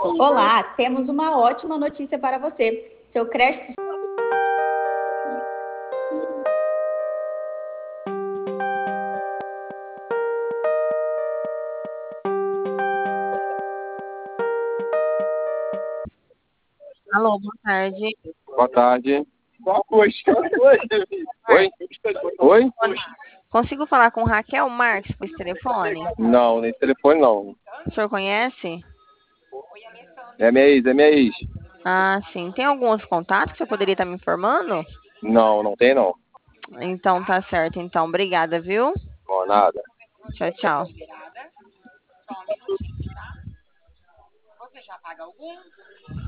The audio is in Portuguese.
Olá, temos uma ótima notícia para você. Seu crédito. Alô, boa tarde. Boa tarde. Oi? Oi? Consigo falar com Raquel Marques por esse telefone? Não, nesse telefone não. O senhor conhece? É minha ex. Ah, sim. Tem alguns contatos que você poderia estar me informando? Não, não tem não. Então tá certo. Então, obrigada, viu? Não, nada. Tchau, tchau.